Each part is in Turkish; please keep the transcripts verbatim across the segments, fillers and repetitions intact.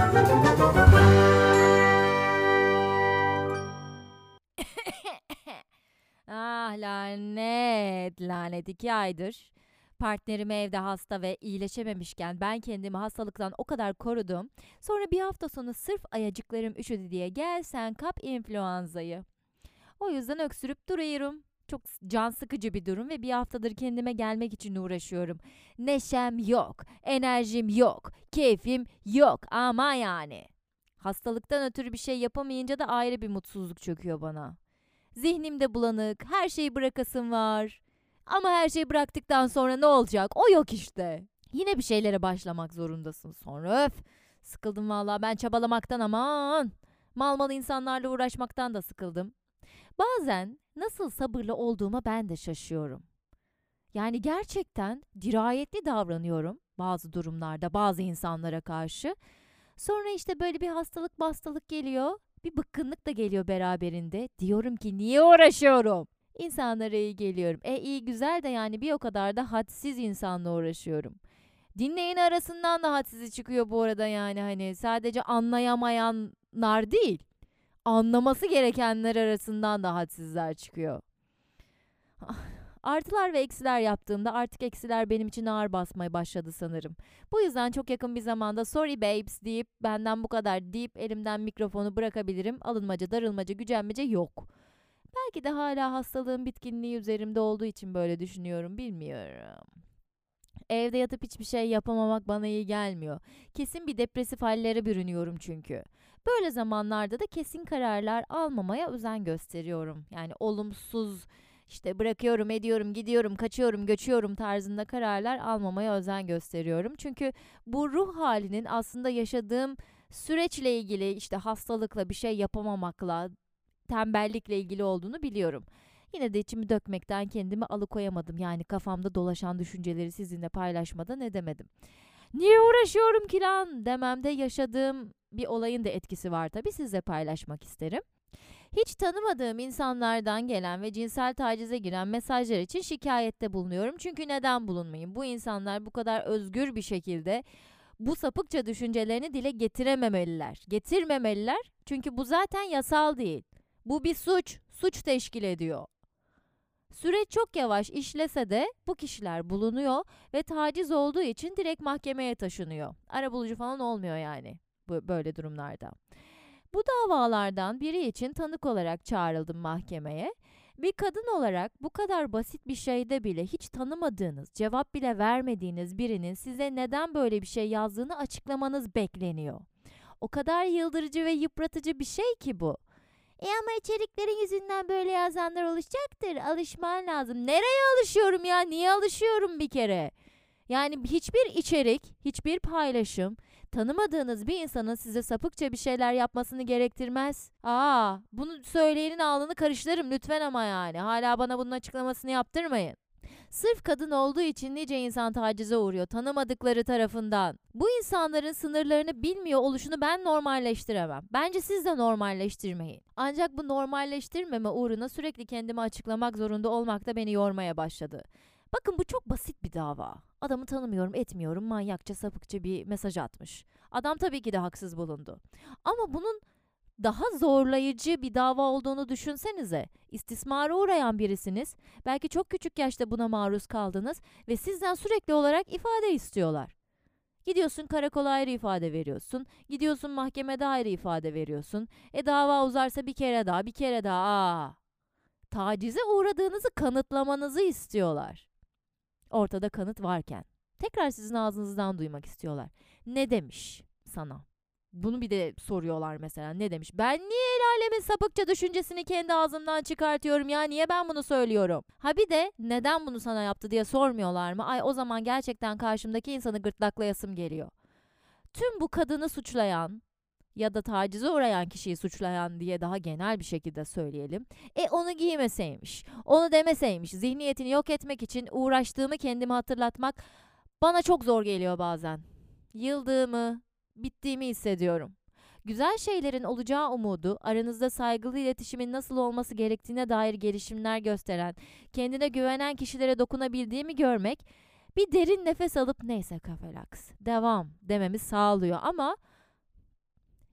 Ah lanet, lanet iki aydır. Partnerim evde hasta ve iyileşememişken ben kendimi hastalıktan o kadar korudum. Sonra bir hafta sonu sırf ayacıklarım üşüdü diye gel sen kap influenzayı. O yüzden öksürüp duruyorum. Çok can sıkıcı bir durum ve bir haftadır kendime gelmek için uğraşıyorum. Neşem yok, enerjim yok, keyfim yok ama yani. Hastalıktan ötürü bir şey yapamayınca da ayrı bir mutsuzluk çöküyor bana. Zihnimde bulanık, her şeyi bırakasım var. Ama her şeyi bıraktıktan sonra ne olacak? O yok işte. Yine bir şeylere başlamak zorundasın. Sonra öf. Sıkıldım vallahi ben çabalamaktan aman. Mal mal insanlarla uğraşmaktan da sıkıldım. Bazen nasıl sabırlı olduğuma ben de şaşıyorum. Yani gerçekten dirayetli davranıyorum bazı durumlarda bazı insanlara karşı. Sonra işte böyle bir hastalık hastalık geliyor. Bir bıkkınlık da geliyor beraberinde. Diyorum ki niye uğraşıyorum? İnsanlara iyi geliyorum. E iyi güzel de yani bir o kadar da hadsiz insanla uğraşıyorum. Dinleyen arasından da hadsizi çıkıyor bu arada yani hani sadece anlayamayanlar değil. Anlaması gerekenler arasından da hadsizler çıkıyor. Artılar ve eksiler yaptığımda artık eksiler benim için ağır basmaya başladı sanırım. Bu yüzden çok yakın bir zamanda sorry babes deyip benden bu kadar deyip elimden mikrofonu bırakabilirim. Alınmaca, darılmaca, gücenmece yok. Belki de hala hastalığın bitkinliği üzerimde olduğu için böyle düşünüyorum, bilmiyorum. Evde yatıp hiçbir şey yapamamak bana iyi gelmiyor. Kesin bir depresif hallere bürünüyorum çünkü. Böyle zamanlarda da kesin kararlar almamaya özen gösteriyorum. Yani olumsuz işte bırakıyorum, ediyorum, gidiyorum, kaçıyorum, göçüyorum tarzında kararlar almamaya özen gösteriyorum. Çünkü bu ruh halinin aslında yaşadığım süreçle ilgili işte hastalıkla bir şey yapamamakla, tembellikle ilgili olduğunu biliyorum. Yine de içimi dökmekten kendimi alıkoyamadım. Yani kafamda dolaşan düşünceleri sizinle paylaşmadan edemedim. Niye uğraşıyorum ki lan dememde yaşadığım bir olayın da etkisi var tabii sizle paylaşmak isterim. Hiç tanımadığım insanlardan gelen ve cinsel tacize giren mesajlar için şikayette bulunuyorum. Çünkü neden bulunmayayım? Bu insanlar bu kadar özgür bir şekilde bu sapıkça düşüncelerini dile getirememeliler. Getirmemeliler çünkü bu zaten yasal değil. Bu bir suç, suç teşkil ediyor. Süreç çok yavaş işlese de bu kişiler bulunuyor ve taciz olduğu için direkt mahkemeye taşınıyor. Arabulucu falan olmuyor yani bu böyle durumlarda. Bu davalardan biri için tanık olarak çağrıldım mahkemeye. Bir kadın olarak bu kadar basit bir şeyde bile hiç tanımadığınız, cevap bile vermediğiniz birinin size neden böyle bir şey yazdığını açıklamanız bekleniyor. O kadar yıldırıcı ve yıpratıcı bir şey ki bu. E ama içeriklerin yüzünden böyle yazanlar oluşacaktır. Alışman lazım. Nereye alışıyorum ya? Niye alışıyorum bir kere? Yani hiçbir içerik, hiçbir paylaşım tanımadığınız bir insanın size sapıkça bir şeyler yapmasını gerektirmez. Aa, bunu söyleyenin alnını karıştırırım lütfen ama yani. Hala bana bunun açıklamasını yaptırmayın. Sırf kadın olduğu için nice insan tacize uğruyor tanımadıkları tarafından. Bu insanların sınırlarını bilmiyor oluşunu ben normalleştiremem. Bence siz de normalleştirmeyin. Ancak bu normalleştirmeme uğruna sürekli kendimi açıklamak zorunda olmak da beni yormaya başladı. Bakın bu çok basit bir dava. Adamı tanımıyorum, etmiyorum, manyakça, sapıkça bir mesaj atmış. Adam tabii ki de haksız bulundu. Ama bunun daha zorlayıcı bir dava olduğunu düşünsenize. İstismara uğrayan birisiniz. Belki çok küçük yaşta buna maruz kaldınız ve sizden sürekli olarak ifade istiyorlar. Gidiyorsun karakola ayrı ifade veriyorsun. Gidiyorsun mahkemede ayrı ifade veriyorsun. E dava uzarsa bir kere daha, bir kere daha. Aa, tacize uğradığınızı kanıtlamanızı istiyorlar. Ortada kanıt varken. Tekrar sizin ağzınızdan duymak istiyorlar. Ne demiş sana? Bunu bir de soruyorlar mesela. Ne demiş? Ben niye el alemin sapıkça düşüncesini kendi ağzımdan çıkartıyorum ya? Niye ben bunu söylüyorum? Ha bir de neden bunu sana yaptı diye sormuyorlar mı? Ay o zaman gerçekten karşımdaki insanı gırtlaklayasım geliyor. Tüm bu kadını suçlayan ya da tacize uğrayan kişiyi suçlayan diye daha genel bir şekilde söyleyelim. E onu giymeseymiş, onu demeseymiş, zihniyetini yok etmek için uğraştığımı kendime hatırlatmak bana çok zor geliyor bazen. Yıldığımı, bittiğimi hissediyorum. Güzel şeylerin olacağı umudu, aranızda saygılı iletişimin nasıl olması gerektiğine dair gelişimler gösteren, kendine güvenen kişilere dokunabildiğimi görmek, bir derin nefes alıp neyse kafelaks, devam dememi sağlıyor ama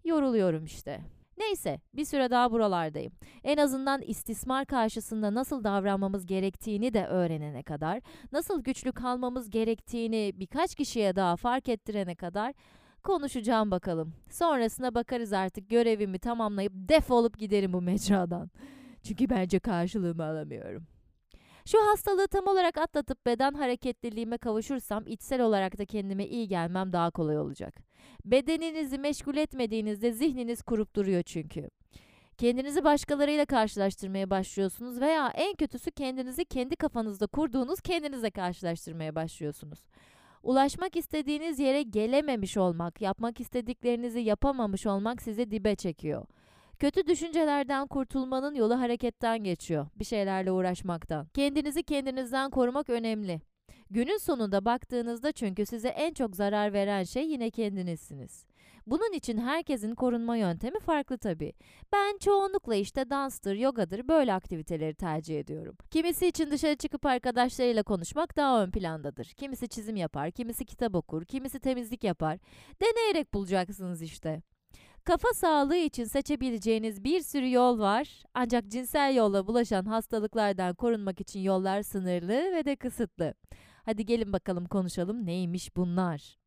yoruluyorum işte. Neyse, bir süre daha buralardayım. En azından istismar karşısında nasıl davranmamız gerektiğini de öğrenene kadar, nasıl güçlü kalmamız gerektiğini birkaç kişiye daha fark ettirene kadar konuşacağım bakalım. Sonrasına bakarız, artık görevimi tamamlayıp defolup giderim bu mecradan. Çünkü bence karşılığımı alamıyorum. Şu hastalığı tam olarak atlatıp beden hareketliliğime kavuşursam içsel olarak da kendime iyi gelmem daha kolay olacak. Bedeninizi meşgul etmediğinizde zihniniz kurup duruyor çünkü. Kendinizi başkalarıyla karşılaştırmaya başlıyorsunuz veya en kötüsü kendinizi kendi kafanızda kurduğunuz kendinize karşılaştırmaya başlıyorsunuz. Ulaşmak istediğiniz yere gelememiş olmak, yapmak istediklerinizi yapamamış olmak sizi dibe çekiyor. Kötü düşüncelerden kurtulmanın yolu hareketten geçiyor, bir şeylerle uğraşmaktan. Kendinizi kendinizden korumak önemli. Günün sonunda baktığınızda çünkü size en çok zarar veren şey yine kendinizsiniz. Bunun için herkesin korunma yöntemi farklı tabii. Ben çoğunlukla işte danstır, yogadır, böyle aktiviteleri tercih ediyorum. Kimisi için dışarı çıkıp arkadaşlarıyla konuşmak daha ön plandadır. Kimisi çizim yapar, kimisi kitap okur, kimisi temizlik yapar. Deneyerek bulacaksınız işte. Kafa sağlığı için seçebileceğiniz bir sürü yol var. Ancak cinsel yolla bulaşan hastalıklardan korunmak için yollar sınırlı ve de kısıtlı. Hadi gelin bakalım konuşalım, neymiş bunlar?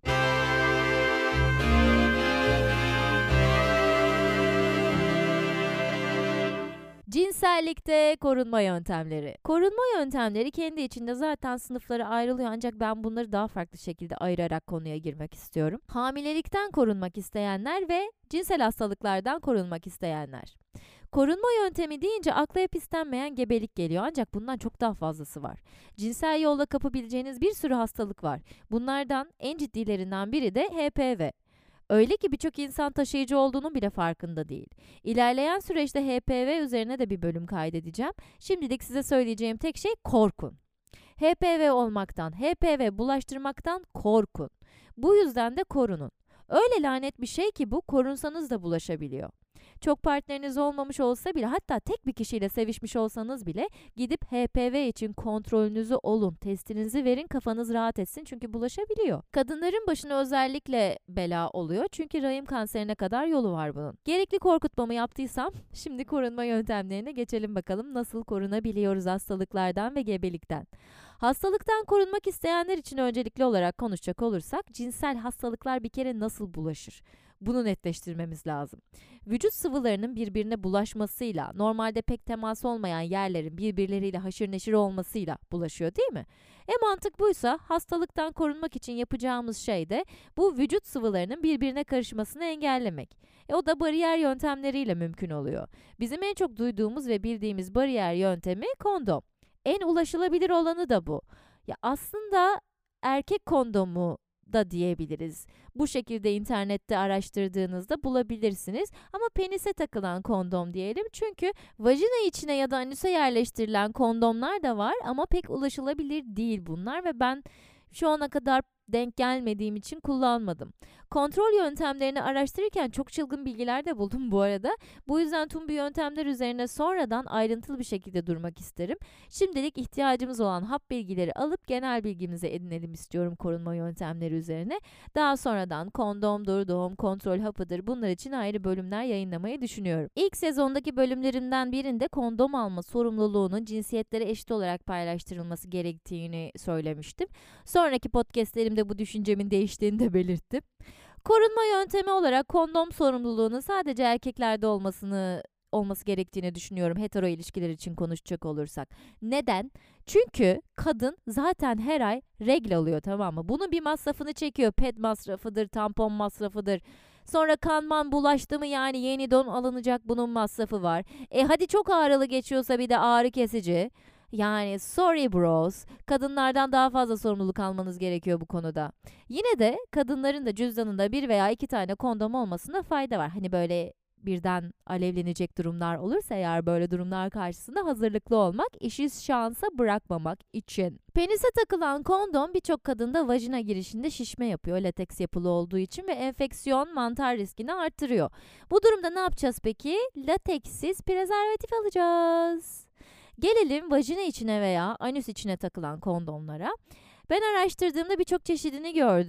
Cinsellikte korunma yöntemleri. Korunma yöntemleri kendi içinde zaten sınıflara ayrılıyor, ancak ben bunları daha farklı şekilde ayırarak konuya girmek istiyorum. Hamilelikten korunmak isteyenler ve cinsel hastalıklardan korunmak isteyenler. Korunma yöntemi deyince akla hep istenmeyen gebelik geliyor, ancak bundan çok daha fazlası var. Cinsel yolla kapabileceğiniz bir sürü hastalık var. Bunlardan en ciddilerinden biri de H P V. Öyle ki birçok insan taşıyıcı olduğunun bile farkında değil. İlerleyen süreçte H P V üzerine de bir bölüm kaydedeceğim. Şimdilik size söyleyeceğim tek şey korkun. H P V olmaktan, H P V bulaştırmaktan korkun. Bu yüzden de korunun. Öyle lanet bir şey ki bu, korunsanız da bulaşabiliyor. Çok partneriniz olmamış olsa bile, hatta tek bir kişiyle sevişmiş olsanız bile gidip H P V için kontrolünüzü olun, testinizi verin, kafanız rahat etsin çünkü bulaşabiliyor. Kadınların başına özellikle bela oluyor çünkü rahim kanserine kadar yolu var bunun. Gerekli korkutmamı yaptıysam şimdi korunma yöntemlerine geçelim bakalım, nasıl korunabiliyoruz hastalıklardan ve gebelikten. Hastalıktan korunmak isteyenler için öncelikli olarak konuşacak olursak, cinsel hastalıklar bir kere nasıl bulaşır? Bunu netleştirmemiz lazım. Vücut sıvılarının birbirine bulaşmasıyla, normalde pek temas olmayan yerlerin birbirleriyle haşır neşir olmasıyla bulaşıyor, değil mi? E mantık buysa, hastalıktan korunmak için yapacağımız şey de bu vücut sıvılarının birbirine karışmasını engellemek. E o da bariyer yöntemleriyle mümkün oluyor. Bizim en çok duyduğumuz ve bildiğimiz bariyer yöntemi kondom. En ulaşılabilir olanı da bu. Ya aslında erkek kondomu da diyebiliriz. Bu şekilde internette araştırdığınızda bulabilirsiniz. Ama penise takılan kondom diyelim. Çünkü vajina içine ya da anüse yerleştirilen kondomlar da var ama pek ulaşılabilir değil bunlar ve ben şu ana kadar denk gelmediğim için kullanmadım. Kontrol yöntemlerini araştırırken çok çılgın bilgiler de buldum bu arada. Bu yüzden tüm bu yöntemler üzerine sonradan ayrıntılı bir şekilde durmak isterim. Şimdilik ihtiyacımız olan hap bilgileri alıp genel bilgimizi edinelim istiyorum korunma yöntemleri üzerine. Daha sonradan kondomdur, doğum kontrol hapıdır, bunlar için ayrı bölümler yayınlamayı düşünüyorum. İlk sezondaki bölümlerimden birinde kondom alma sorumluluğunun cinsiyetlere eşit olarak paylaştırılması gerektiğini söylemiştim. Sonraki podcastlerimde bu düşüncemin değiştiğini de belirttim. Korunma yöntemi olarak kondom sorumluluğunun sadece erkeklerde olmasını olması gerektiğini düşünüyorum hetero ilişkiler için konuşacak olursak. Neden? Çünkü kadın zaten her ay regl alıyor, tamam mı? Bunun bir masrafını çekiyor. Ped masrafıdır, tampon masrafıdır. Sonra kanman bulaştı mı, yani yeni don alınacak, bunun masrafı var. E hadi çok ağrılı geçiyorsa bir de ağrı kesici. Yani sorry bros, kadınlardan daha fazla sorumluluk almanız gerekiyor bu konuda. Yine de kadınların da cüzdanında bir veya iki tane kondom olmasında fayda var. Hani böyle birden alevlenecek durumlar olursa eğer, böyle durumlar karşısında hazırlıklı olmak, işi şansa bırakmamak için. Penise takılan kondom birçok kadında vajina girişinde şişme yapıyor, lateks yapılı olduğu için ve enfeksiyon, mantar riskini arttırıyor. Bu durumda ne yapacağız peki? Lateksiz prezervatif alacağız. Gelelim vajina içine veya anüs içine takılan kondomlara. Ben araştırdığımda birçok çeşidini gördüm.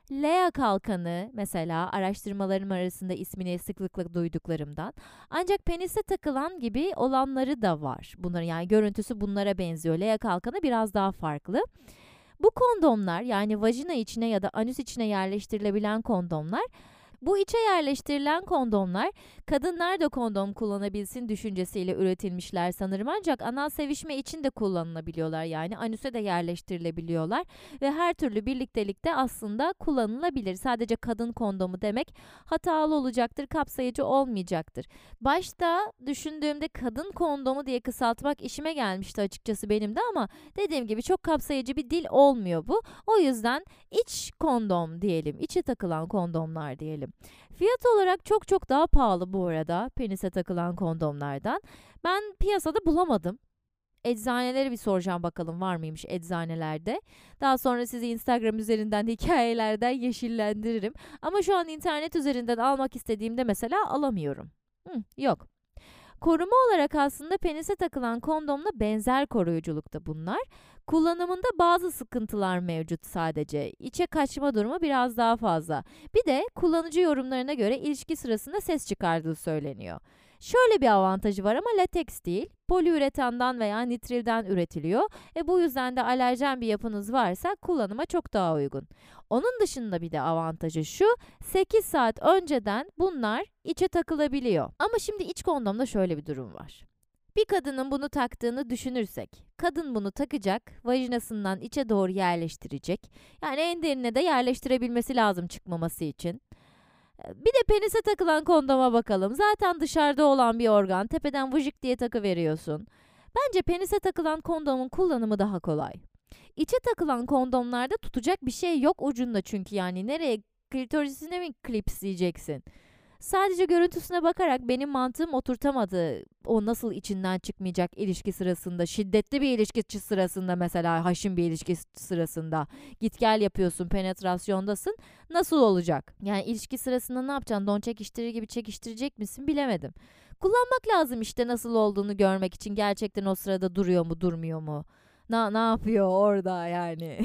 Lea kalkanı mesela araştırmalarım arasında ismini sıklıkla duyduklarımdan. Ancak penise takılan gibi olanları da var. Bunların yani görüntüsü bunlara benziyor. Lea kalkanı biraz daha farklı. Bu kondomlar yani vajina içine ya da anüs içine yerleştirilebilen kondomlar, bu içe yerleştirilen kondomlar kadınlar da kondom kullanabilsin düşüncesiyle üretilmişler sanırım, ancak anal sevişme için de kullanılabiliyorlar, yani anüse de yerleştirilebiliyorlar ve her türlü birliktelikte aslında kullanılabilir. Sadece kadın kondomu demek hatalı olacaktır, kapsayıcı olmayacaktır. Başta düşündüğümde kadın kondomu diye kısaltmak işime gelmişti açıkçası benim de, ama dediğim gibi çok kapsayıcı bir dil olmuyor bu. O yüzden iç kondom diyelim, içe takılan kondomlar diyelim. Fiyat olarak çok çok daha pahalı bu arada penise takılan kondomlardan. Ben piyasada bulamadım. Eczaneleri bir soracağım bakalım var mıymış eczanelerde. Daha sonra sizi Instagram üzerinden hikayelerden yeşillendiririm. Ama şu an internet üzerinden almak istediğimde mesela alamıyorum. Hı, yok. Koruma olarak aslında penise takılan kondomla benzer koruyuculukta bunlar. Kullanımında bazı sıkıntılar mevcut sadece. İçe kaçma durumu biraz daha fazla. Bir de kullanıcı yorumlarına göre ilişki sırasında ses çıkardığı söyleniyor. Şöyle bir avantajı var ama lateks değil, poliüretandan veya nitrilden üretiliyor. E bu yüzden de alerjen bir yapınız varsa kullanıma çok daha uygun. Onun dışında bir de avantajı şu, sekiz saat önceden bunlar içe takılabiliyor. Ama şimdi iç kondomda şöyle bir durum var. Bir kadının bunu taktığını düşünürsek, kadın bunu takacak, vajinasından içe doğru yerleştirecek. Yani en derine de yerleştirebilmesi lazım çıkmaması için. Bir de penise takılan kondoma bakalım. Zaten dışarıda olan bir organ, tepeden vıcık diye takıveriyorsun. Bence penise takılan kondomun kullanımı daha kolay. İçe takılan kondomlarda tutacak bir şey yok ucunda, çünkü yani nereye, klitorisine mi klipsleyeceksin? Sadece görüntüsüne bakarak benim mantığım oturtamadı. O nasıl içinden çıkmayacak ilişki sırasında, şiddetli bir ilişki sırasında, mesela haşin bir ilişki sırasında git gel yapıyorsun, penetrasyondasın. Nasıl olacak? Yani ilişki sırasında ne yapacaksın? Don çekiştirir gibi çekiştirecek misin? Bilemedim. Kullanmak lazım işte nasıl olduğunu görmek için, gerçekten o sırada duruyor mu, durmuyor mu? Na, ne yapıyor orada yani?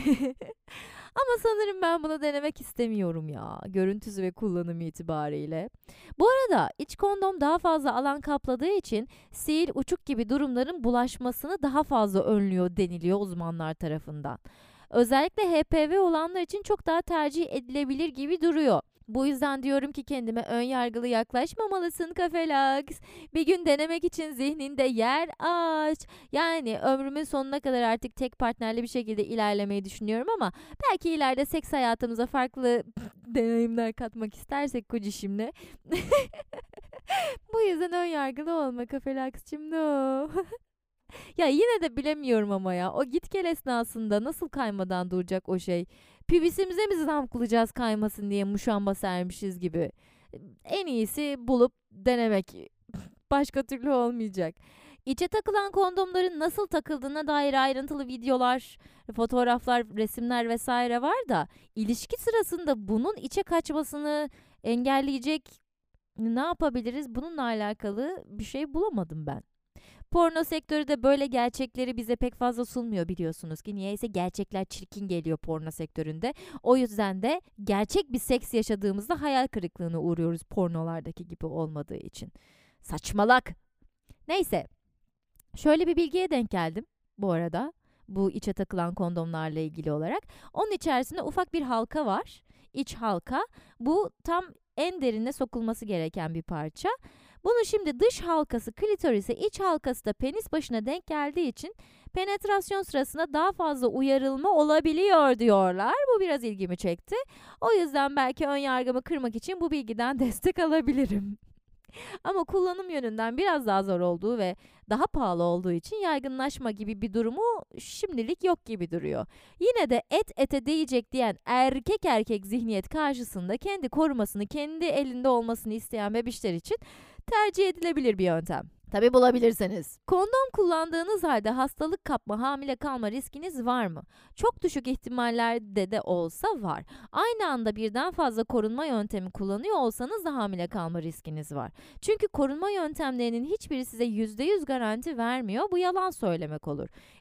Ama sanırım ben bunu denemek istemiyorum ya, görüntüsü ve kullanımı itibariyle. Bu arada iç kondom daha fazla alan kapladığı için sil, uçuk gibi durumların bulaşmasını daha fazla önlüyor deniliyor uzmanlar tarafından. Özellikle H P V olanlar için çok daha tercih edilebilir gibi duruyor. Bu yüzden diyorum ki kendime ön yargılı yaklaşmamalısın Kafelaks. Bir gün denemek için zihninde yer aç. Yani ömrümün sonuna kadar artık tek partnerli bir şekilde ilerlemeyi düşünüyorum, ama belki ileride seks hayatımıza farklı deneyimler katmak istersek kocişimle. Bu yüzden ön yargılı olma Kafelaks'cığım, no. Ya yine de bilemiyorum ama ya. O git gel esnasında nasıl kaymadan duracak o şey? Pibisimize mi zamklayacağız kaymasın diye muşamba sermişiz gibi. En iyisi bulup denemek. Başka türlü olmayacak. İçe takılan kondomların nasıl takıldığına dair ayrıntılı videolar, fotoğraflar, resimler vesaire var da ilişki sırasında bunun içe kaçmasını engelleyecek ne yapabiliriz? Bununla alakalı bir şey bulamadım ben. Porno sektörü de böyle gerçekleri bize pek fazla sunmuyor biliyorsunuz ki. Niyeyse gerçekler çirkin geliyor porno sektöründe. O yüzden de gerçek bir seks yaşadığımızda hayal kırıklığına uğruyoruz pornolardaki gibi olmadığı için. Saçmalak. Neyse. Şöyle bir bilgiye denk geldim bu arada. Bu içe takılan kondomlarla ilgili olarak. Onun içerisinde ufak bir halka var. İç halka. Bu tam en derine sokulması gereken bir parça. Bunu şimdi dış halkası klitorise, iç halkası da penis başına denk geldiği için penetrasyon sırasında daha fazla uyarılma olabiliyor diyorlar. Bu biraz ilgimi çekti. O yüzden belki ön yargımı kırmak için bu bilgiden destek alabilirim. Ama kullanım yönünden biraz daha zor olduğu ve daha pahalı olduğu için yaygınlaşma gibi bir durumu şimdilik yok gibi duruyor. Yine de et ete değecek diyen erkek erkek zihniyet karşısında kendi korumasını, kendi elinde olmasını isteyen bebişler için tercih edilebilir bir yöntem. Tabii bulabilirseniz. Kondom kullandığınız halde hastalık kapma, hamile kalma riskiniz var mı? Çok düşük ihtimallerde de olsa var. Aynı anda birden fazla korunma yöntemi kullanıyor olsanız da hamile kalma riskiniz var. Çünkü korunma yöntemlerinin hiçbiri size yüzde yüz garanti vermiyor. Bu yalan söylemek olur. Ya,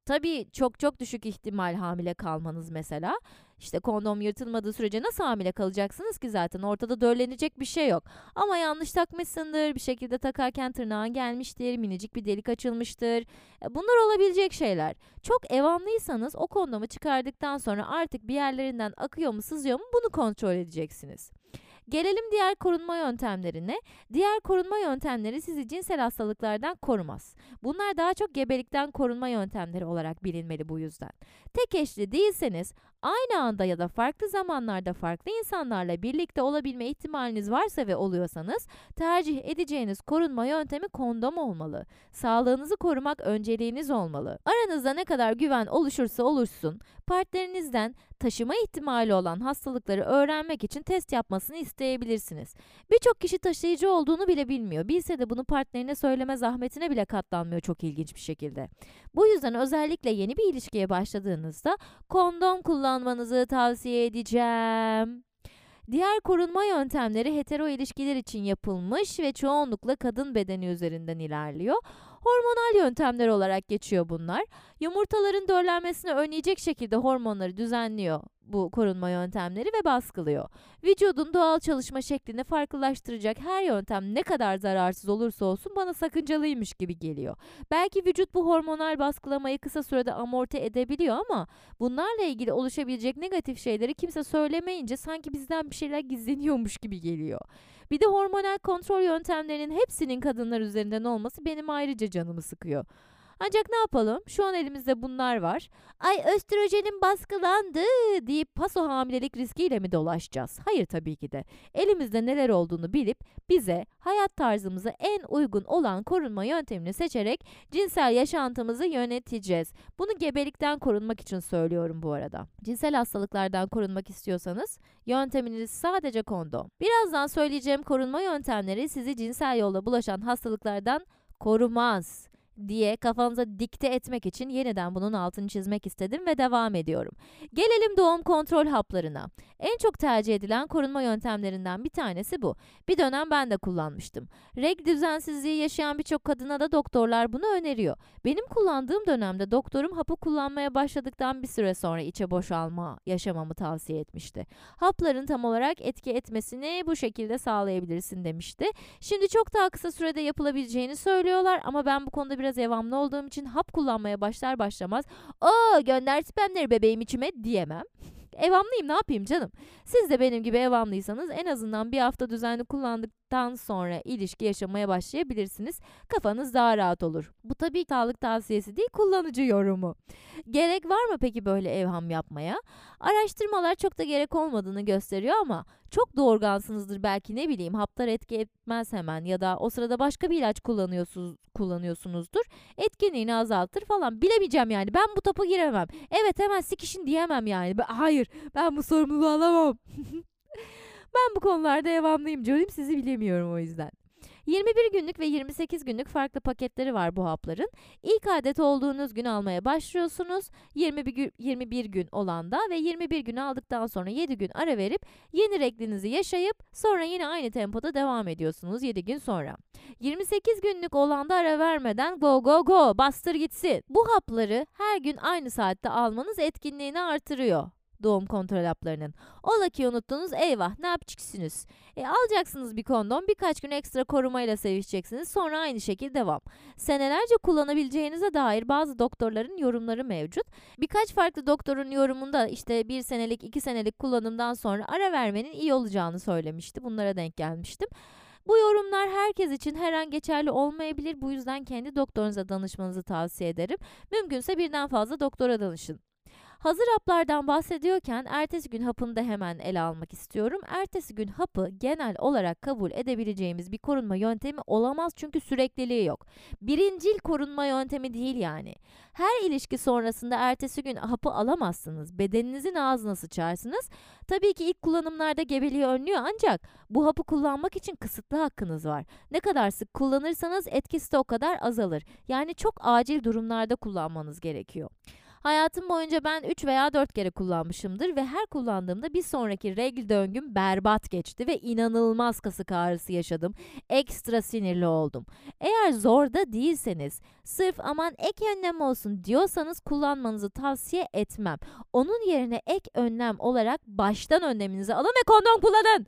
Tabii çok çok düşük ihtimal hamile kalmanız mesela. İşte kondom yırtılmadığı sürece nasıl hamile kalacaksınız ki zaten? Ortada döllenecek bir şey yok. Ama yanlış takmışsındır, bir şekilde takarken tırnağın gelmiştir, minicik bir delik açılmıştır. E, Bunlar olabilecek şeyler. Çok evamlıysanız o kondomu çıkardıktan sonra artık bir yerlerinden akıyor mu, sızıyor mu bunu kontrol edeceksiniz. Gelelim diğer korunma yöntemlerine. Diğer korunma yöntemleri sizi cinsel hastalıklardan korumaz. Bunlar daha çok gebelikten korunma yöntemleri olarak bilinmeli bu yüzden. Tek eşli değilseniz, aynı anda ya da farklı zamanlarda farklı insanlarla birlikte olabilme ihtimaliniz varsa ve oluyorsanız, tercih edeceğiniz korunma yöntemi kondom olmalı. Sağlığınızı korumak önceliğiniz olmalı. Aranızda ne kadar güven oluşursa oluşsun, partnerinizden taşıma ihtimali olan hastalıkları öğrenmek için test yapmasını isteyebilirsiniz. Birçok kişi taşıyıcı olduğunu bile bilmiyor. Bilse de bunu partnerine söyleme zahmetine bile katlanmıyor çok ilginç bir şekilde. Bu yüzden özellikle yeni bir ilişkiye başladığınızda kondom kullanmanızı tavsiye edeceğim. Diğer korunma yöntemleri hetero ilişkiler için yapılmış ve çoğunlukla kadın bedeni üzerinden ilerliyor. Hormonal yöntemler olarak geçiyor bunlar. Yumurtaların döllenmesini önleyecek şekilde hormonları düzenliyor bu korunma yöntemleri ve baskılıyor. Vücudun doğal çalışma şeklini farklılaştıracak her yöntem ne kadar zararsız olursa olsun bana sakıncalıymış gibi geliyor. Belki vücut bu hormonal baskılamayı kısa sürede amorti edebiliyor ama bunlarla ilgili oluşabilecek negatif şeyleri kimse söylemeyince sanki bizden bir şeyler gizleniyormuş gibi geliyor. Bir de hormonal kontrol yöntemlerinin hepsinin kadınlar üzerinden olması benim ayrıca canımı sıkıyor. Ancak ne yapalım? Şu an elimizde bunlar var. Ay östrojenim baskılandı deyip paso hamilelik riskiyle mi dolaşacağız? Hayır tabii ki de. Elimizde neler olduğunu bilip bize hayat tarzımıza en uygun olan korunma yöntemini seçerek cinsel yaşantımızı yöneteceğiz. Bunu gebelikten korunmak için söylüyorum bu arada. Cinsel hastalıklardan korunmak istiyorsanız yönteminiz sadece kondom. Birazdan söyleyeceğim korunma yöntemleri sizi cinsel yolla bulaşan hastalıklardan korumaz diye kafanıza dikte etmek için yeniden bunun altını çizmek istedim ve devam ediyorum. Gelelim doğum kontrol haplarına. En çok tercih edilen korunma yöntemlerinden bir tanesi bu. Bir dönem ben de kullanmıştım. Regl düzensizliği yaşayan birçok kadına da doktorlar bunu öneriyor. Benim kullandığım dönemde doktorum hapı kullanmaya başladıktan bir süre sonra içe boşalma yaşamamı tavsiye etmişti. Hapların tam olarak etki etmesini bu şekilde sağlayabilirsin demişti. Şimdi çok daha kısa sürede yapılabileceğini söylüyorlar ama ben bu konuda biraz evamlı olduğum için hap kullanmaya başlar başlamaz "Aa gönder spermleri bebeğim içime" diyemem. Evamlıyım, ne yapayım canım? Siz de benim gibi evamlıysanız en azından bir hafta düzenli kullandıktan sonra ilişki yaşamaya başlayabilirsiniz. Kafanız daha rahat olur. Bu tabii sağlık tavsiyesi değil, kullanıcı yorumu. Gerek var mı peki böyle evham yapmaya? Araştırmalar çok da gerek olmadığını gösteriyor ama çok doğurgansınızdır belki, ne bileyim, haplar etki etmez hemen ya da o sırada başka bir ilaç kullanıyorsunuz, kullanıyorsunuzdur. Etkinliğini azaltır falan, bilemeyeceğim yani, ben bu topa giremem. Evet hemen sikişin diyemem yani. Ben, hayır ben bu sorumluluğu alamam. Ben bu konularda evamlıyım canım, sizi bilemiyorum o yüzden. yirmi bir günlük ve yirmi sekiz günlük farklı paketleri var bu hapların. İlk adet olduğunuz gün almaya başlıyorsunuz. yirmi bir, gün, yirmi bir gün olanda ve yirmi bir gün aldıktan sonra yedi gün ara verip yeni reglinizi yaşayıp sonra yine aynı tempoda devam ediyorsunuz yedi gün sonra. yirmi sekiz günlük olanda ara vermeden go go go bastır gitsin. Bu hapları her gün aynı saatte almanız etkinliğini artırıyor. Doğum kontrol haplarının. Ola ki unuttunuz, eyvah ne yapacaksınız? E, alacaksınız bir kondom, birkaç gün ekstra korumayla sevişeceksiniz, sonra aynı şekilde devam. Senelerce kullanabileceğinize dair bazı doktorların yorumları mevcut. Birkaç farklı doktorun yorumunda işte bir senelik, iki senelik kullanımdan sonra ara vermenin iyi olacağını söylemişti. Bunlara denk gelmiştim. Bu yorumlar herkes için her an geçerli olmayabilir. Bu yüzden kendi doktorunuza danışmanızı tavsiye ederim. Mümkünse birden fazla doktora danışın. Hazır haplardan bahsediyorken ertesi gün hapını da hemen ele almak istiyorum. Ertesi gün hapı genel olarak kabul edebileceğimiz bir korunma yöntemi olamaz çünkü sürekliliği yok. Birincil korunma yöntemi değil yani. Her ilişki sonrasında ertesi gün hapı alamazsınız. Bedeninizin ağzına sıçarsınız. Tabii ki ilk kullanımlarda gebeliği önlüyor ancak bu hapı kullanmak için kısıtlı hakkınız var. Ne kadar sık kullanırsanız etkisi de o kadar azalır. Yani çok acil durumlarda kullanmanız gerekiyor. Hayatım boyunca ben üç veya dört kere kullanmışımdır ve her kullandığımda bir sonraki regl döngüm berbat geçti ve inanılmaz kasık ağrısı yaşadım. Ekstra sinirli oldum. Eğer zorda değilseniz, sırf aman ek önlem olsun diyorsanız kullanmanızı tavsiye etmem. Onun yerine ek önlem olarak baştan önleminizi alın ve kondom kullanın.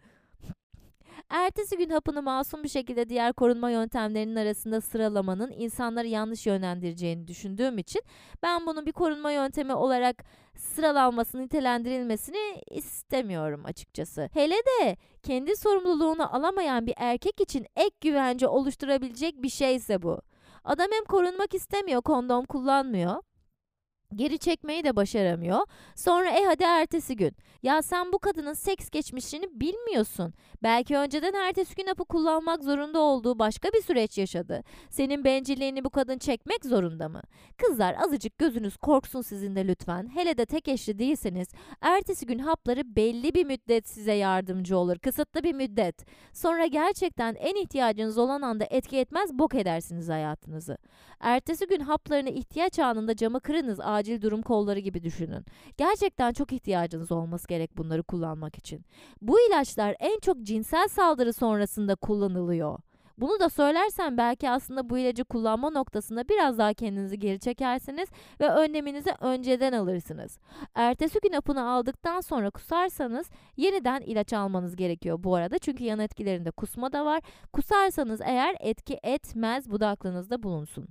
Ertesi gün hapını masum bir şekilde diğer korunma yöntemlerinin arasında sıralamanın insanları yanlış yönlendireceğini düşündüğüm için ben bunun bir korunma yöntemi olarak sıralanmasını, nitelendirilmesini istemiyorum açıkçası. Hele de kendi sorumluluğunu alamayan bir erkek için ek güvence oluşturabilecek bir şeyse bu. Adam hem korunmak istemiyor, kondom kullanmıyor. Geri çekmeyi de başaramıyor. Sonra e hadi ertesi gün. Ya sen bu kadının seks geçmişini bilmiyorsun. Belki önceden ertesi gün hapı kullanmak zorunda olduğu başka bir süreç yaşadı. Senin bencilliğini bu kadın çekmek zorunda mı? Kızlar azıcık gözünüz korksun sizin de lütfen. Hele de tek eşli değilseniz ertesi gün hapları belli bir müddet size yardımcı olur. Kısıtlı bir müddet. Sonra gerçekten en ihtiyacınız olan anda etki etmez, bok edersiniz hayatınızı. Ertesi gün haplarını ihtiyaç anında camı kırınız, acil durum kolları gibi düşünün. Gerçekten çok ihtiyacınız olması gerek bunları kullanmak için. Bu ilaçlar en çok cinsel saldırı sonrasında kullanılıyor. Bunu da söylersem belki aslında bu ilacı kullanma noktasında biraz daha kendinizi geri çekersiniz ve önleminizi önceden alırsınız. Ertesi gün hapını aldıktan sonra kusarsanız yeniden ilaç almanız gerekiyor bu arada. Çünkü yan etkilerinde kusma da var. Kusarsanız eğer etki etmez, bu da aklınızda bulunsun.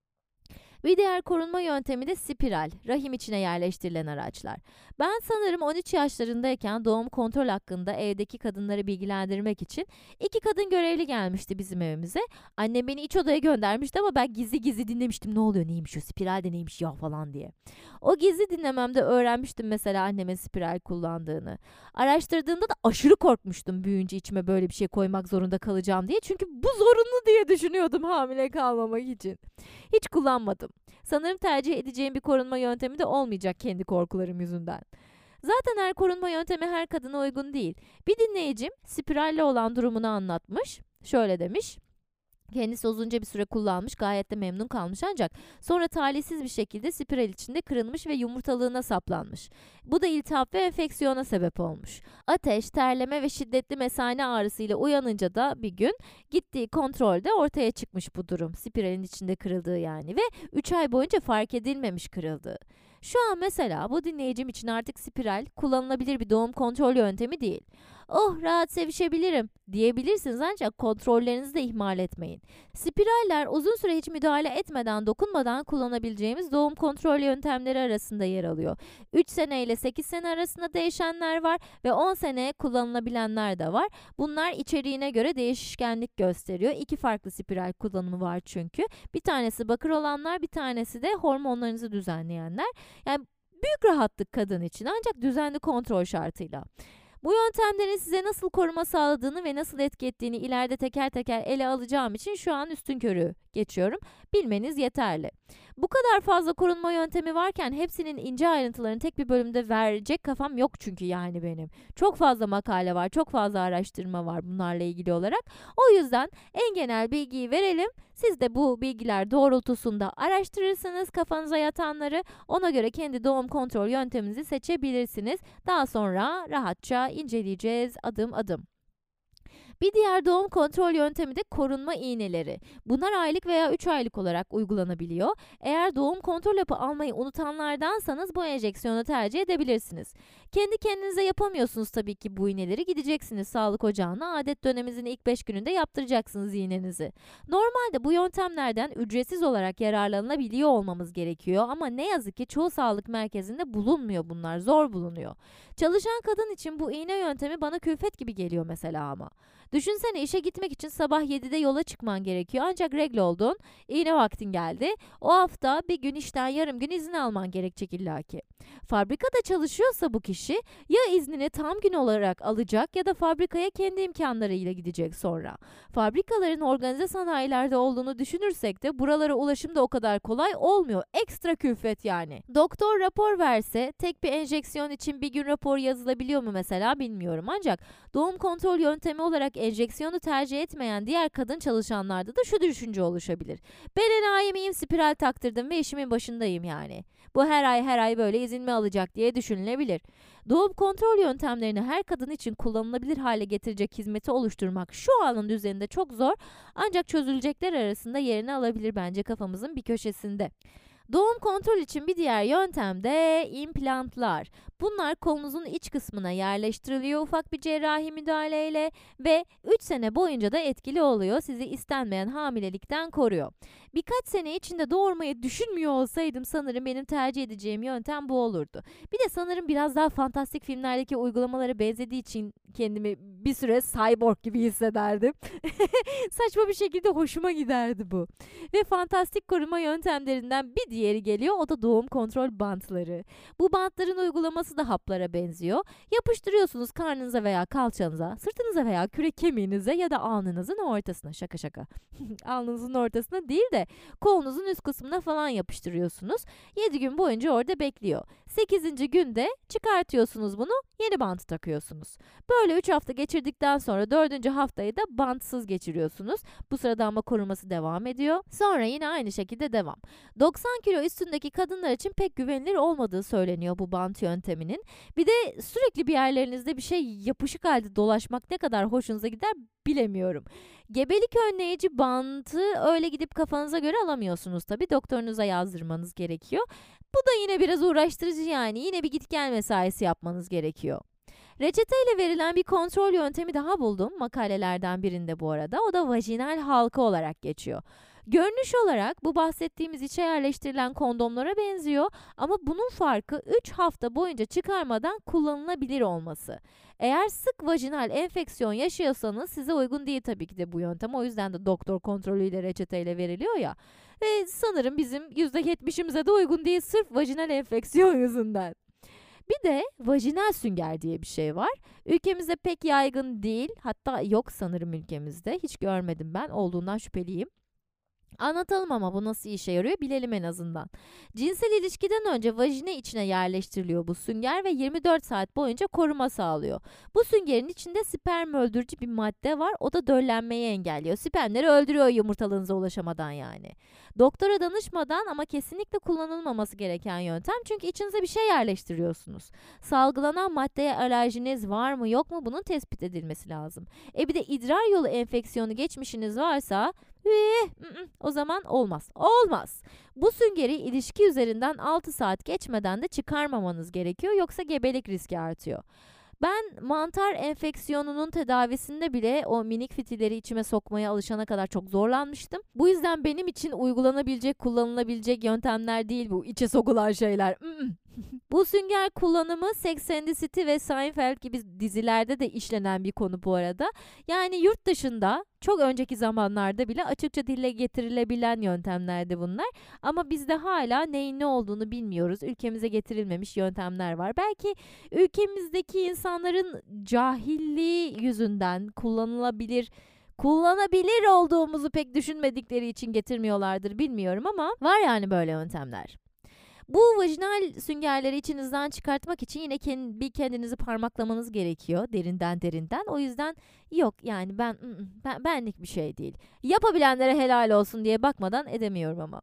Bir diğer korunma yöntemi de spiral, rahim içine yerleştirilen araçlar. Ben sanırım on üç yaşlarındayken doğum kontrol hakkında evdeki kadınları bilgilendirmek için iki kadın görevli gelmişti bizim evimize. Annem beni iç odaya göndermişti ama ben gizli gizli dinlemiştim. Ne oluyor, neymiş o, spiral de neymiş ya falan diye. O gizli dinlememde öğrenmiştim mesela annemin spiral kullandığını. Araştırdığımda da aşırı korkmuştum büyüyünce içime böyle bir şey koymak zorunda kalacağım diye. Çünkü bu zorunlu diye düşünüyordum hamile kalmamak için. Hiç kullanmadım. Sanırım tercih edeceğim bir korunma yöntemi de olmayacak kendi korkularım yüzünden. Zaten her korunma yöntemi her kadına uygun değil. Bir dinleyicim spiralle olan durumunu anlatmış. Şöyle demiş. Kendisi uzunca bir süre kullanmış, gayet de memnun kalmış ancak sonra talihsiz bir şekilde spiral içinde kırılmış ve yumurtalığına saplanmış. Bu da iltihap ve enfeksiyona sebep olmuş. Ateş, terleme ve şiddetli mesane ağrısıyla uyanınca da bir gün gittiği kontrolde ortaya çıkmış bu durum. Spiralin içinde kırıldığı yani ve üç ay boyunca fark edilmemiş kırıldığı. Şu an mesela bu dinleyicim için artık spiral kullanılabilir bir doğum kontrol yöntemi değil. Oh, rahat sevişebilirim diyebilirsiniz ancak kontrollerinizi de ihmal etmeyin. Spiraller uzun süre hiç müdahale etmeden, dokunmadan kullanabileceğimiz doğum kontrol yöntemleri arasında yer alıyor. üç sene ile sekiz sene arasında değişenler var ve on seneye kullanılabilenler de var. Bunlar içeriğine göre değişkenlik gösteriyor. İki farklı spiral kullanımı var çünkü. Bir tanesi bakır olanlar, bir tanesi de hormonlarınızı düzenleyenler. Yani büyük rahatlık kadın için ancak düzenli kontrol şartıyla. Bu yöntemlerin size nasıl koruma sağladığını ve nasıl etki ettiğini ileride teker teker ele alacağım için şu an üstünkörü geçiyorum. Bilmeniz yeterli. Bu kadar fazla korunma yöntemi varken hepsinin ince ayrıntılarını tek bir bölümde verecek kafam yok çünkü yani benim. Çok fazla makale var, çok fazla araştırma var bunlarla ilgili olarak. O yüzden en genel bilgiyi verelim. Siz de bu bilgiler doğrultusunda araştırırsınız kafanıza yatanları. Ona göre kendi doğum kontrol yönteminizi seçebilirsiniz. Daha sonra rahatça inceleyeceğiz adım adım. Bir diğer doğum kontrol yöntemi de korunma iğneleri. Bunlar aylık veya üç aylık olarak uygulanabiliyor. Eğer doğum kontrol hapı almayı unutanlardansanız bu enjeksiyonu tercih edebilirsiniz. Kendi kendinize yapamıyorsunuz tabii ki bu iğneleri. Gideceksiniz sağlık ocağına, adet döneminizin ilk beş gününde yaptıracaksınız iğnenizi. Normalde bu yöntemlerden ücretsiz olarak yararlanabiliyor olmamız gerekiyor ama ne yazık ki çoğu sağlık merkezinde bulunmuyor bunlar, zor bulunuyor. Çalışan kadın için bu iğne yöntemi bana külfet gibi geliyor mesela ama. Düşünsene işe gitmek için sabah yedide yola çıkman gerekiyor ancak regl oldun, iğne vaktin geldi. O hafta bir gün işten yarım gün izin alman gerekecek illaki. Fabrikada çalışıyorsa bu kişi ya iznini tam gün olarak alacak ya da fabrikaya kendi imkanlarıyla gidecek sonra. Fabrikaların organize sanayilerde olduğunu düşünürsek de buralara ulaşım da o kadar kolay olmuyor. Ekstra külfet yani. Doktor rapor verse tek bir enjeksiyon için bir gün rapor yazılabiliyor mu mesela bilmiyorum ancak doğum kontrol yöntemi olarak enjeksiyonu tercih etmeyen diğer kadın çalışanlarda da şu düşünce oluşabilir. Ben enayi miyim, spiral taktırdım ve işimin başındayım yani. Bu her ay her ay böyle izin mi alacak diye düşünülebilir. Doğum kontrol yöntemlerini her kadın için kullanılabilir hale getirecek hizmeti oluşturmak şu anın üzerinde çok zor, ancak çözülecekler arasında yerini alabilir bence kafamızın bir köşesinde. Doğum kontrol için bir diğer yöntem de implantlar. Bunlar kolunuzun iç kısmına yerleştiriliyor ufak bir cerrahi müdahaleyle ve üç sene boyunca da etkili oluyor. Sizi istenmeyen hamilelikten koruyor. Birkaç sene içinde doğurmayı düşünmüyor olsaydım sanırım benim tercih edeceğim yöntem bu olurdu. Bir de sanırım biraz daha fantastik filmlerdeki uygulamalara benzediği için kendimi bir süre cyborg gibi hissederdim. Saçma bir şekilde hoşuma giderdi bu. Ve fantastik koruma yöntemlerinden bir diğeri geliyor, o da doğum kontrol bantları. Bu bantların uygulaması da haplara benziyor. Yapıştırıyorsunuz karnınıza veya kalçanıza, sırtınıza veya kürek kemiğinize ya da alnınızın ortasına. Şaka şaka. Alnınızın ortasına değil de kolunuzun üst kısmına falan yapıştırıyorsunuz. yedi gün boyunca orada bekliyor. sekizinci günde çıkartıyorsunuz bunu, yeni bant takıyorsunuz. Böyle üç hafta geçirdikten sonra dördüncü haftayı da bantsız geçiriyorsunuz. Bu sırada ama koruması devam ediyor. Sonra yine aynı şekilde devam. doksan kilo üstündeki kadınlar için pek güvenilir olmadığı söyleniyor bu bant yönteminin. Bir de sürekli bir yerlerinizde bir şey yapışık halde dolaşmak ne kadar hoşunuza gider bilemiyorum. Gebelik önleyici bantı öyle gidip kafanıza göre alamıyorsunuz tabii. Doktorunuza yazdırmanız gerekiyor. Bu da yine biraz uğraştırıcı yani. Yine bir git gel mesaisi yapmanız gerekiyor. Reçeteyle verilen bir kontrol yöntemi daha buldum makalelerden birinde bu arada. O da vajinal halka olarak geçiyor. Görünüş olarak bu bahsettiğimiz içe yerleştirilen kondomlara benziyor ama bunun farkı üç hafta boyunca çıkarmadan kullanılabilir olması. Eğer sık vajinal enfeksiyon yaşıyorsanız size uygun değil tabii ki de bu yöntem. O yüzden de doktor kontrolüyle reçeteyle veriliyor ya. Ve sanırım bizim yüzde yetmişimize de uygun değil sırf vajinal enfeksiyon yüzünden. Bir de vajinal sünger diye bir şey var. Ülkemizde pek yaygın değil. Hatta yok sanırım ülkemizde. Hiç görmedim ben. Olduğundan şüpheliyim. Anlatalım ama bu nasıl işe yarıyor bilelim en azından. Cinsel ilişkiden önce vajine içine yerleştiriliyor bu sünger ve yirmi dört saat boyunca koruma sağlıyor. Bu süngerin içinde sperm öldürücü bir madde var, o da döllenmeyi engelliyor. Spermleri öldürüyor yumurtalığınıza ulaşamadan yani. Doktora danışmadan ama kesinlikle kullanılmaması gereken yöntem, çünkü içinize bir şey yerleştiriyorsunuz. Salgılanan maddeye alerjiniz var mı yok mu bunun tespit edilmesi lazım. E bir de idrar yolu enfeksiyonu geçmişiniz varsa Üh, o zaman olmaz. Olmaz. Bu süngeri ilişki üzerinden altı saat geçmeden de çıkarmamanız gerekiyor, yoksa gebelik riski artıyor. Ben mantar enfeksiyonunun tedavisinde bile o minik fitilleri içime sokmaya alışana kadar çok zorlanmıştım. Bu yüzden benim için uygulanabilecek, kullanılabilecek yöntemler değil bu içe sokulan şeyler. Bu sünger kullanımı Sex and the City ve Seinfeld gibi dizilerde de işlenen bir konu bu arada. Yani yurt dışında çok önceki zamanlarda bile açıkça dile getirilebilen yöntemlerdi bunlar. Ama bizde hala neyin ne olduğunu bilmiyoruz. Ülkemize getirilmemiş yöntemler var. Belki ülkemizdeki insanların cahilliği yüzünden kullanılabilir kullanabilir olduğumuzu pek düşünmedikleri için getirmiyorlardır bilmiyorum ama var yani böyle yöntemler. Bu vajinal süngerleri içinizden çıkartmak için yine kend, bir kendinizi parmaklamanız gerekiyor derinden derinden. O yüzden yok yani ben, ben benlik bir şey değil. Yapabilenlere helal olsun diye bakmadan edemiyorum ama.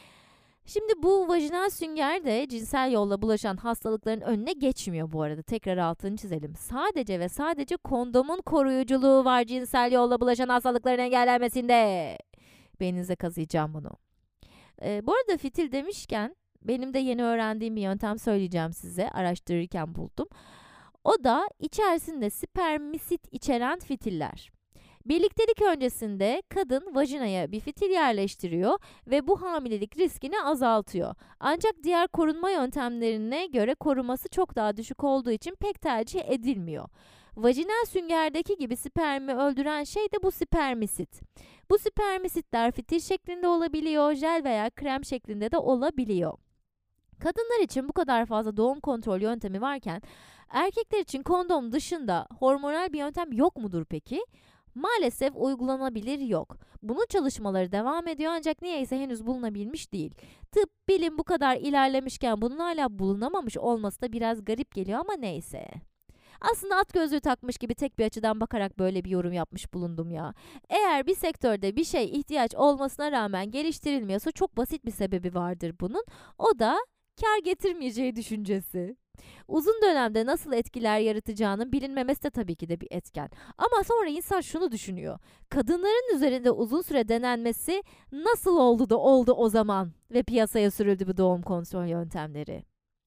Şimdi bu vajinal sünger de cinsel yolla bulaşan hastalıkların önüne geçmiyor bu arada. Tekrar altını çizelim. Sadece ve sadece kondomun koruyuculuğu var cinsel yolla bulaşan hastalıkların engellenmesinde. Beyninize kazıyacağım bunu. Ee, bu arada fitil demişken benim de yeni öğrendiğim bir yöntem söyleyeceğim size. Araştırırken buldum. O da içerisinde spermisit içeren fitiller. Birliktelik öncesinde kadın vajinaya bir fitil yerleştiriyor ve bu hamilelik riskini azaltıyor. Ancak diğer korunma yöntemlerine göre koruması çok daha düşük olduğu için pek tercih edilmiyor. Vajinal süngerdeki gibi spermi öldüren şey de bu spermisit. Bu spermisitler fitil şeklinde olabiliyor, jel veya krem şeklinde de olabiliyor. Kadınlar için bu kadar fazla doğum kontrol yöntemi varken erkekler için kondom dışında hormonal bir yöntem yok mudur peki? Maalesef uygulanabilir yok. Bunun çalışmaları devam ediyor ancak niyeyse henüz bulunabilmiş değil. Tıp, bilim bu kadar ilerlemişken bunun hala bulunamamış olması da biraz garip geliyor ama neyse. Aslında at gözlüğü takmış gibi tek bir açıdan bakarak böyle bir yorum yapmış bulundum ya. Eğer bir sektörde bir şey ihtiyaç olmasına rağmen geliştirilmiyorsa çok basit bir sebebi vardır bunun. O da kar getirmeyeceği düşüncesi. Uzun dönemde nasıl etkiler yaratacağının bilinmemesi de tabii ki de bir etken. Ama sonra insan şunu düşünüyor. Kadınların üzerinde uzun süre denenmesi nasıl oldu da oldu o zaman ve piyasaya sürüldü bu doğum kontrol yöntemleri?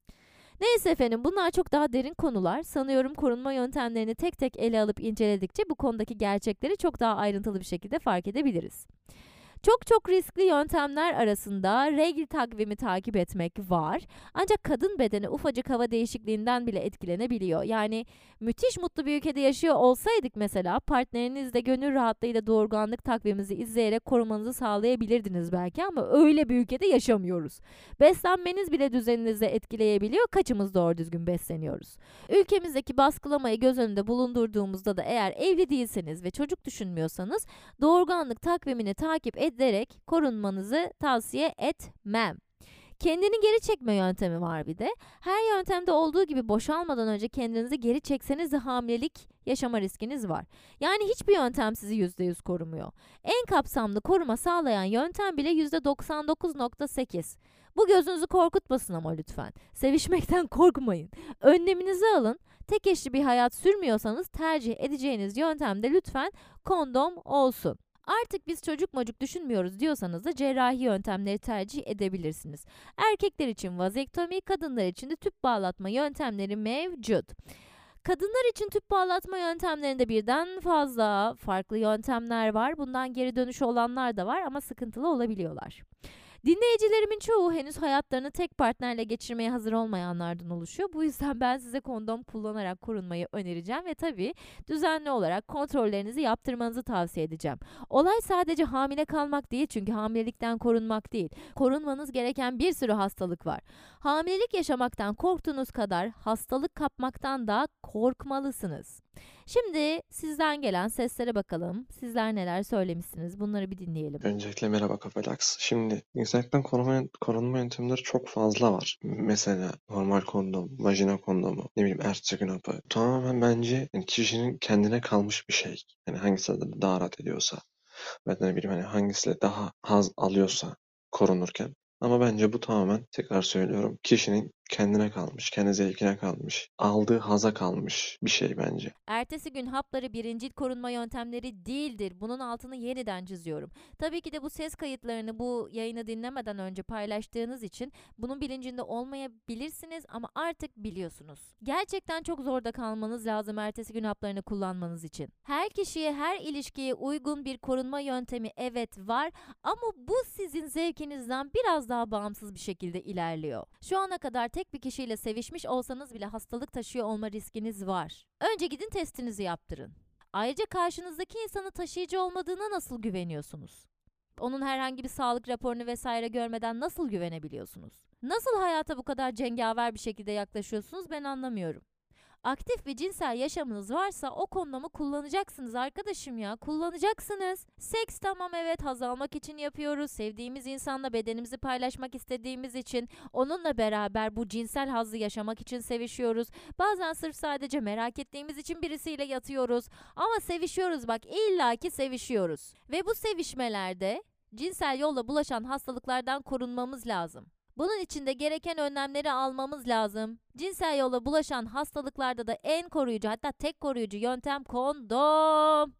Neyse efendim, bunlar çok daha derin konular. Sanıyorum korunma yöntemlerini tek tek ele alıp inceledikçe bu konudaki gerçekleri çok daha ayrıntılı bir şekilde fark edebiliriz. Çok çok riskli yöntemler arasında regl takvimi takip etmek var. Ancak kadın bedeni ufacık hava değişikliğinden bile etkilenebiliyor. Yani müthiş mutlu bir ülkede yaşıyor olsaydık mesela, partnerinizle gönül rahatlığıyla doğurganlık takviminizi izleyerek korumanızı sağlayabilirdiniz belki, ama öyle bir ülkede yaşamıyoruz. Beslenmeniz bile düzeninizi etkileyebiliyor. Kaçımız doğru düzgün besleniyoruz? Ülkemizdeki baskılamayı göz önünde bulundurduğumuzda da eğer evli değilseniz ve çocuk düşünmüyorsanız doğurganlık takvimini takip ederek korunmanızı tavsiye etmem. Kendini geri çekme yöntemi var bir de. Her yöntemde olduğu gibi boşalmadan önce kendinizi geri çekseniz de hamilelik yaşama riskiniz var. Yani hiçbir yöntem sizi yüzde yüz korumuyor. En kapsamlı koruma sağlayan yöntem bile yüzde doksan dokuz nokta sekiz. Bu gözünüzü korkutmasın ama lütfen. Sevişmekten korkmayın. Önleminizi alın. Tek eşli bir hayat sürmüyorsanız tercih edeceğiniz yöntem de lütfen kondom olsun. Artık biz çocuk mocuk düşünmüyoruz diyorsanız da cerrahi yöntemleri tercih edebilirsiniz. Erkekler için vazektomi, kadınlar için de tüp bağlatma yöntemleri mevcut. Kadınlar için tüp bağlatma yöntemlerinde birden fazla farklı yöntemler var. Bundan geri dönüşü olanlar da var ama sıkıntılı olabiliyorlar. Dinleyicilerimin çoğu henüz hayatlarını tek partnerle geçirmeye hazır olmayanlardan oluşuyor. Bu yüzden ben size kondom kullanarak korunmayı önereceğim ve tabii düzenli olarak kontrollerinizi yaptırmanızı tavsiye edeceğim. Olay sadece hamile kalmak değil, çünkü hamilelikten korunmak değil. Korunmanız gereken bir sürü hastalık var. Hamilelik yaşamaktan korktuğunuz kadar hastalık kapmaktan da korkmalısınız. Şimdi sizden gelen seslere bakalım. Sizler neler söylemişsiniz? Bunları bir dinleyelim. Öncelikle merhaba Kafalax. Şimdi insekten korunma, korunma yöntemleri çok fazla var. Mesela normal kondom, vajina kondomu, ne bileyim ertesi gün hapı. Tamamen bence yani kişinin kendine kalmış bir şey. Yani hangisi daha rahat ediyorsa. Ben de ne bileyim hani hangisiyle daha haz alıyorsa korunurken. Ama bence bu tamamen, tekrar söylüyorum, kişinin kendine kalmış, kendi zevkine kalmış, aldığı haza kalmış bir şey bence. Ertesi gün hapları birincil korunma yöntemleri değildir. Bunun altını yeniden çiziyorum. Tabii ki de bu ses kayıtlarını bu yayını dinlemeden önce paylaştığınız için bunun bilincinde olmayabilirsiniz ama artık biliyorsunuz. Gerçekten çok zorda kalmanız lazım ertesi gün haplarını kullanmanız için. Her kişiye, her ilişkiye uygun bir korunma yöntemi evet var ama bu sizin zevkinizden biraz daha bağımsız bir şekilde ilerliyor. Şu ana kadar tek bir kişiyle sevişmiş olsanız bile hastalık taşıyor olma riskiniz var. Önce gidin testinizi yaptırın. Ayrıca karşınızdaki insanın taşıyıcı olmadığına nasıl güveniyorsunuz? Onun herhangi bir sağlık raporunu vesaire görmeden nasıl güvenebiliyorsunuz? Nasıl hayata bu kadar cengaver bir şekilde yaklaşıyorsunuz, ben anlamıyorum. Aktif bir cinsel yaşamınız varsa o kondomu kullanacaksınız arkadaşım ya. Kullanacaksınız. Seks tamam, evet, haz almak için yapıyoruz. Sevdiğimiz insanla bedenimizi paylaşmak istediğimiz için, onunla beraber bu cinsel hazzı yaşamak için sevişiyoruz. Bazen sırf sadece merak ettiğimiz için birisiyle yatıyoruz. Ama sevişiyoruz, bak, illaki sevişiyoruz. Ve bu sevişmelerde cinsel yolla bulaşan hastalıklardan korunmamız lazım. Bunun için de gereken önlemleri almamız lazım. Cinsel yolla bulaşan hastalıklarda da en koruyucu, hatta tek koruyucu yöntem kondom.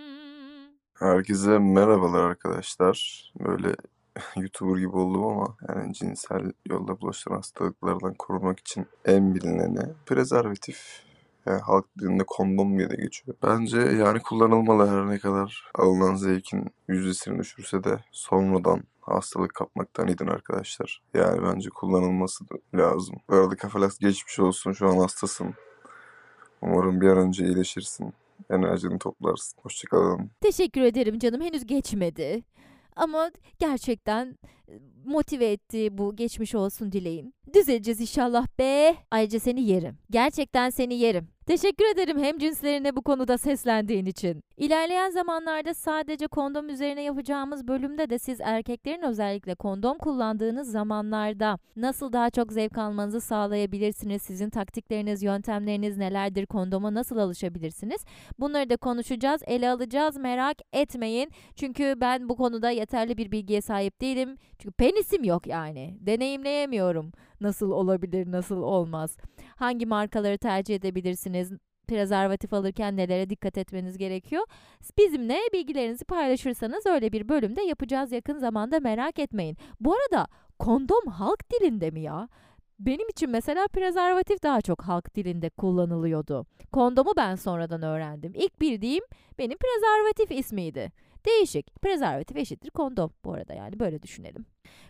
Hmm. Herkese merhabalar arkadaşlar. Böyle YouTuber gibi oldum ama yani cinsel yolla bulaşan hastalıklardan korumak için en bilineni prezervatif. Yani halk dilinde kondom diye de geçiyor. Bence yani kullanılmalı, her ne kadar alınan zevkin yüzdesini düşürse de sonradan hastalık kapmaktan idin arkadaşlar. Yani bence kullanılması da lazım. Bu arada Kafalax geçmiş olsun, şu an hastasın. Umarım bir an önce iyileşirsin. Enerjini toplarsın. Hoşçakalın. Teşekkür ederim canım, henüz geçmedi. Ama gerçekten motive etti bu geçmiş olsun dileğin. Düzeleceğiz inşallah be. Ayrıca seni yerim. Gerçekten seni yerim. Teşekkür ederim hemcinslerine bu konuda seslendiğin için. İlerleyen zamanlarda sadece kondom üzerine yapacağımız bölümde de siz erkeklerin özellikle kondom kullandığınız zamanlarda nasıl daha çok zevk almanızı sağlayabilirsiniz? Sizin taktikleriniz, yöntemleriniz nelerdir? Kondoma nasıl alışabilirsiniz? Bunları da konuşacağız, ele alacağız. Merak etmeyin. Çünkü ben bu konuda yeterli bir bilgiye sahip değilim. Çünkü penisim yok yani. Deneyimleyemiyorum. Nasıl olabilir, nasıl olmaz? Hangi markaları tercih edebilirsiniz? Prezervatif alırken nelere dikkat etmeniz gerekiyor? Bizimle bilgilerinizi paylaşırsanız öyle bir bölümde yapacağız yakın zamanda, merak etmeyin. Bu arada kondom halk dilinde mi ya? Benim için mesela prezervatif daha çok halk dilinde kullanılıyordu. Kondomu ben sonradan öğrendim. İlk bildiğim benim prezervatif ismiydi. Değişik. Prezervatif eşittir kondom bu arada, yani böyle düşünelim.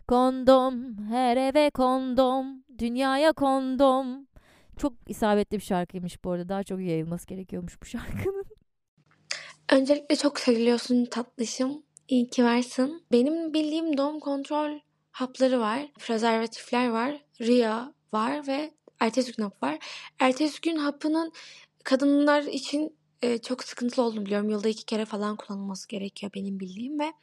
Kondom, her eve kondom, dünyaya kondom. Çok isabetli bir şarkıymış bu arada. Daha çok yayılması gerekiyormuş bu şarkının. Öncelikle çok seviliyorsun tatlışım. İyi ki varsın. Benim bildiğim doğum kontrol hapları var. Prezervatifler var. Ria var ve ertesi gün hap var. Ertesi gün hapının kadınlar için e, çok sıkıntılı olduğunu biliyorum. Yılda iki kere falan kullanılması gerekiyor benim bildiğim ve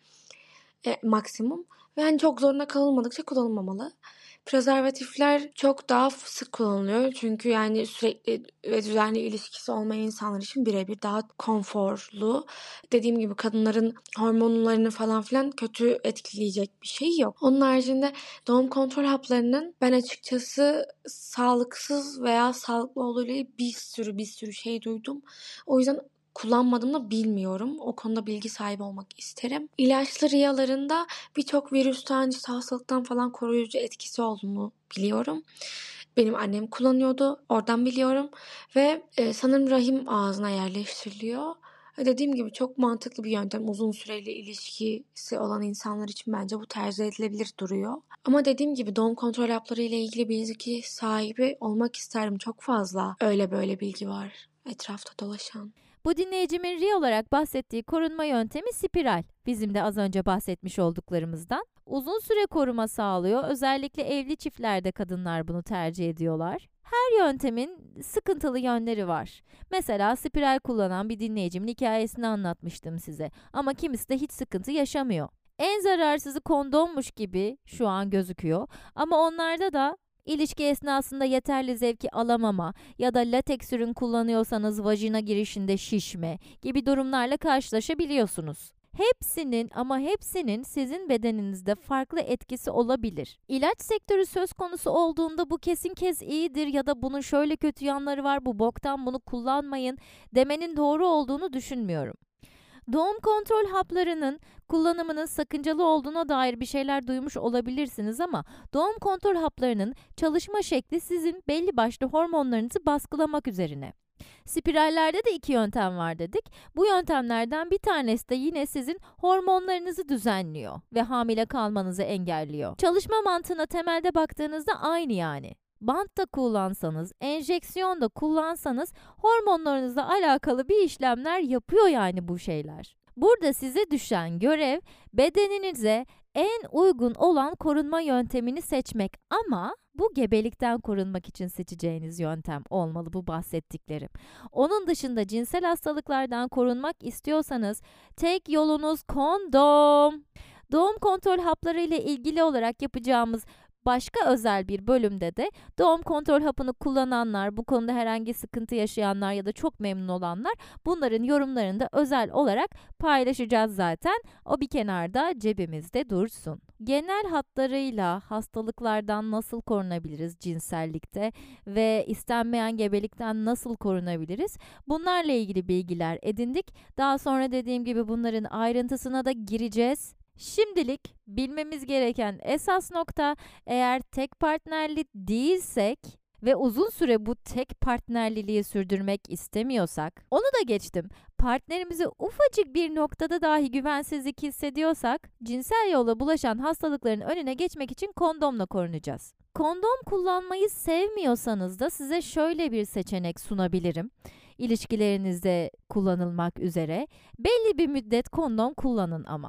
e, maksimum. Ve hani çok zoruna kalınmadıkça kullanılmamalı. Prezervatifler çok daha sık kullanılıyor. Çünkü yani sürekli ve düzenli ilişkisi olmayan insanlar için birebir daha konforlu. Dediğim gibi kadınların hormonlarını falan filan kötü etkileyecek bir şey yok. Onun haricinde doğum kontrol haplarının ben açıkçası sağlıksız veya sağlıklı olduğu ile bir sürü bir sürü şey duydum. O yüzden kullanmadım da bilmiyorum. O konuda bilgi sahibi olmak isterim. İlaçlı riyalarında birçok virüsten, işte hastalıktan falan koruyucu etkisi olduğunu biliyorum. Benim annem kullanıyordu. Oradan biliyorum. Ve e, sanırım rahim ağzına yerleştiriliyor. Dediğim gibi çok mantıklı bir yöntem. Uzun süreli ilişkisi olan insanlar için bence bu tercih edilebilir duruyor. Ama dediğim gibi doğum kontrol hapları ile ilgili bilgi sahibi olmak isterim. Çok fazla öyle böyle bilgi var etrafta dolaşan. Bu dinleyicimin Ria olarak bahsettiği korunma yöntemi spiral. Bizim de az önce bahsetmiş olduklarımızdan. Uzun süre koruma sağlıyor. Özellikle evli çiftlerde kadınlar bunu tercih ediyorlar. Her yöntemin sıkıntılı yönleri var. Mesela spiral kullanan bir dinleyicimin hikayesini anlatmıştım size. Ama kimisi de hiç sıkıntı yaşamıyor. En zararsızı kondommuş gibi şu an gözüküyor. Ama onlarda da İlişki esnasında yeterli zevki alamama ya da lateks ürün kullanıyorsanız vajina girişinde şişme gibi durumlarla karşılaşabiliyorsunuz. Hepsinin ama hepsinin sizin bedeninizde farklı etkisi olabilir. İlaç sektörü söz konusu olduğunda bu kesin kez iyidir ya da bunun şöyle kötü yanları var, bu boktan, bunu kullanmayın demenin doğru olduğunu düşünmüyorum. Doğum kontrol haplarının kullanımının sakıncalı olduğuna dair bir şeyler duymuş olabilirsiniz ama doğum kontrol haplarının çalışma şekli sizin belli başlı hormonlarınızı baskılamak üzerine. Spirallerde de iki yöntem var dedik. Bu yöntemlerden bir tanesi de yine sizin hormonlarınızı düzenliyor ve hamile kalmanızı engelliyor. Çalışma mantığına temelde baktığınızda aynı yani. Bant da kullansanız, enjeksiyon da kullansanız hormonlarınızla alakalı bir işlemler yapıyor yani bu şeyler. Burada size düşen görev bedeninize en uygun olan korunma yöntemini seçmek ama bu gebelikten korunmak için seçeceğiniz yöntem olmalı bu bahsettiklerim. Onun dışında cinsel hastalıklardan korunmak istiyorsanız tek yolunuz kondom. Doğum kontrol hapları ile ilgili olarak yapacağımız başka özel bir bölümde de doğum kontrol hapını kullananlar, bu konuda herhangi sıkıntı yaşayanlar ya da çok memnun olanlar, bunların yorumlarını da özel olarak paylaşacağız zaten. O bir kenarda cebimizde dursun. Genel hatlarıyla hastalıklardan nasıl korunabiliriz cinsellikte ve istenmeyen gebelikten nasıl korunabiliriz? Bunlarla ilgili bilgiler edindik. Daha sonra dediğim gibi bunların ayrıntısına da gireceğiz. Şimdilik bilmemiz gereken esas nokta, eğer tek partnerli değilsek ve uzun süre bu tek partnerliliği sürdürmek istemiyorsak, onu da geçtim, partnerimizi ufacık bir noktada dahi güvensizlik hissediyorsak, cinsel yolla bulaşan hastalıkların önüne geçmek için kondomla korunacağız. Kondom kullanmayı sevmiyorsanız da size şöyle bir seçenek sunabilirim. İlişkilerinizde kullanılmak üzere belli bir müddet kondom kullanın ama.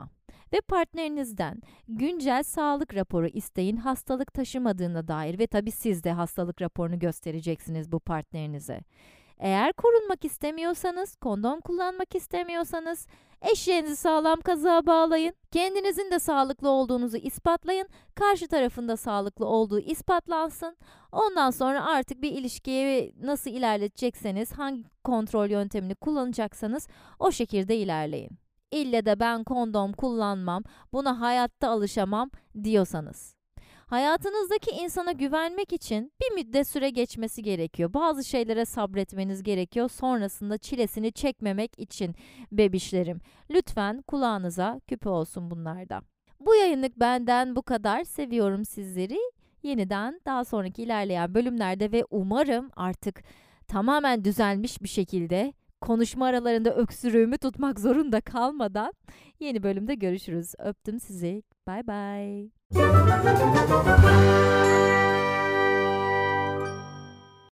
Ve partnerinizden güncel sağlık raporu isteyin, hastalık taşımadığına dair ve tabii siz de hastalık raporunu göstereceksiniz bu partnerinize. Eğer korunmak istemiyorsanız, kondom kullanmak istemiyorsanız eşeğinizi sağlam kazığa bağlayın. Kendinizin de sağlıklı olduğunuzu ispatlayın. Karşı tarafın da sağlıklı olduğu ispatlansın. Ondan sonra artık bir ilişkiyi nasıl ilerletecekseniz, hangi kontrol yöntemini kullanacaksanız o şekilde ilerleyin. İlle de ben kondom kullanmam, buna hayatta alışamam diyorsanız. Hayatınızdaki insana güvenmek için bir müddet süre geçmesi gerekiyor. Bazı şeylere sabretmeniz gerekiyor. Sonrasında çilesini çekmemek için bebişlerim. Lütfen kulağınıza küpe olsun bunlarda. Bu yayınlık benden bu kadar. Seviyorum sizleri. Yeniden daha sonraki ilerleyen bölümlerde ve umarım artık tamamen düzelmiş bir şekilde konuşma aralarında öksürüğümü tutmak zorunda kalmadan yeni bölümde görüşürüz. Öptüm sizi. Bye bye.